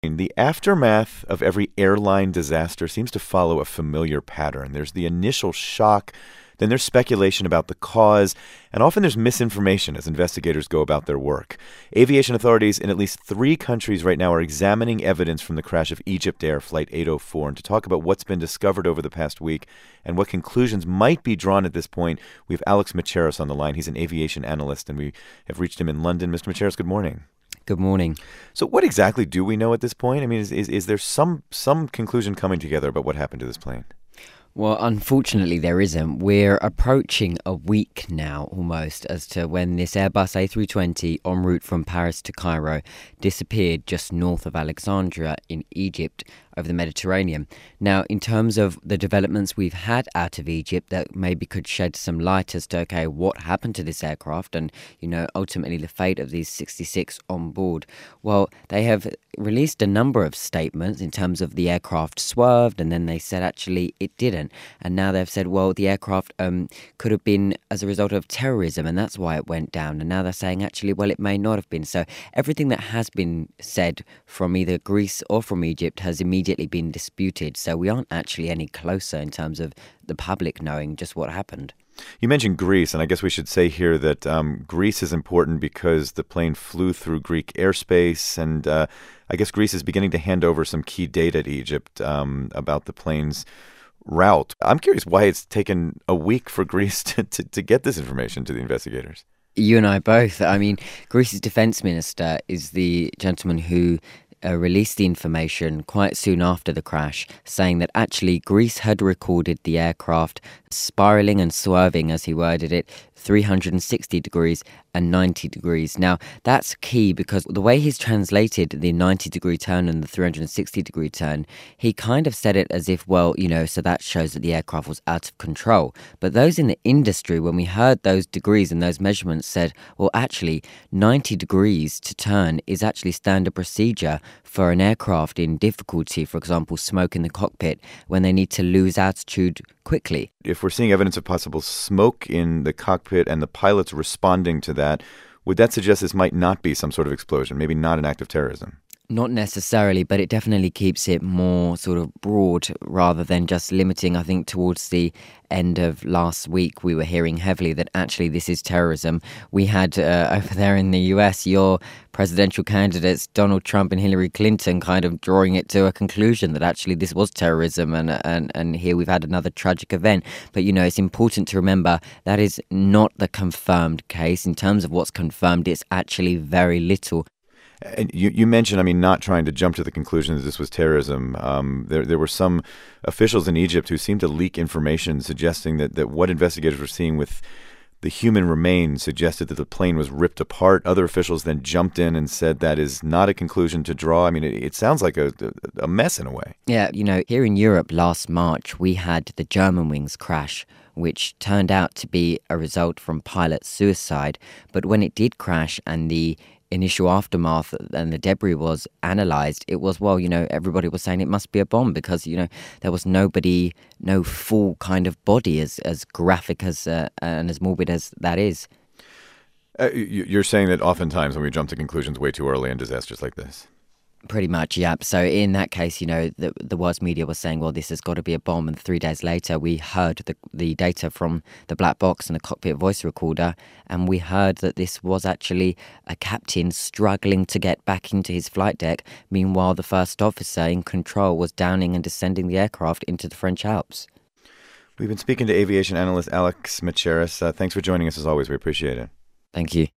The aftermath of every airline disaster seems to follow a familiar pattern. There's the initial shock, then there's speculation about the cause, and often there's misinformation as investigators go about their work. Aviation authorities in at least 3 countries right now are examining evidence from the crash of Egypt Air Flight 804. And to talk about what's been discovered over the past week and what conclusions might be drawn at this point, we have Alex Macheras on the line. He's an aviation analyst, and we have reached him in London. Mr. Macheras, good morning. Good morning. So what exactly do we know at this point? I mean, is there some conclusion coming together about what happened to this plane? Well, unfortunately, there isn't. We're approaching a week now, almost, as to when this Airbus A320 en route from Paris to Cairo disappeared just north of Alexandria in Egypt over the Mediterranean. Now, in terms of the developments we've had out of Egypt that maybe could shed some light as to, okay, what happened to this aircraft and, ultimately the fate of these 66 on board. Well, they have released a number of statements in terms of the aircraft swerved, and then they said actually it didn't. And now they've said, well, the aircraft could have been as a result of terrorism, and that's why it went down. And now they're saying actually, well, it may not have been. So everything that has been said from either Greece or from Egypt has immediately been disputed. So we aren't actually any closer in terms of the public knowing just what happened. You mentioned Greece, and I guess we should say here that Greece is important because the plane flew through Greek airspace, and I guess Greece is beginning to hand over some key data to Egypt about the plane's route. I'm curious why it's taken a week for Greece to get this information to the investigators. You and I both. I mean, Greece's defense minister is the gentleman who released the information quite soon after the crash, saying that actually Greece had recorded the aircraft spiraling and swerving, as he worded it, 360 degrees and 90 degrees. Now, that's key because the way he's translated the 90-degree turn and the 360-degree turn, he kind of said it as if, well, so that shows that the aircraft was out of control. But those in the industry, when we heard those degrees and those measurements, said, well, actually, 90 degrees to turn is actually standard procedure for an aircraft in difficulty, for example, smoke in the cockpit, when they need to lose altitude quickly. If we're seeing evidence of possible smoke in the cockpit and the pilots responding to that, would that suggest this might not be some sort of explosion, maybe not an act of terrorism? Not necessarily, but it definitely keeps it more sort of broad rather than just limiting. I think towards the end of last week, we were hearing heavily that actually this is terrorism. We had over there in the US, your presidential candidates, Donald Trump and Hillary Clinton, kind of drawing it to a conclusion that actually this was terrorism. And here we've had another tragic event. But, it's important to remember that is not the confirmed case. In terms of what's confirmed, it's actually very little. And you mentioned, not trying to jump to the conclusion that this was terrorism. There were some officials in Egypt who seemed to leak information suggesting that what investigators were seeing with the human remains suggested that the plane was ripped apart. Other officials then jumped in and said that is not a conclusion to draw. It sounds like a mess in a way. Yeah, here in Europe last March, we had the Germanwings crash, which turned out to be a result from pilot suicide. But when it did crash and the initial aftermath and the debris was analysed, it was, everybody was saying it must be a bomb because, there was no full kind of body as graphic as and as morbid as that is. You're saying that oftentimes when we jump to conclusions way too early in disasters like this? Pretty much, yeah. So in that case, the world's media was saying, well, this has got to be a bomb. And 3 days later, we heard the data from the black box and the cockpit voice recorder. And we heard that this was actually a captain struggling to get back into his flight deck. Meanwhile, the first officer in control was downing and descending the aircraft into the French Alps. We've been speaking to aviation analyst Alex Macheras. Thanks for joining us as always. We appreciate it. Thank you.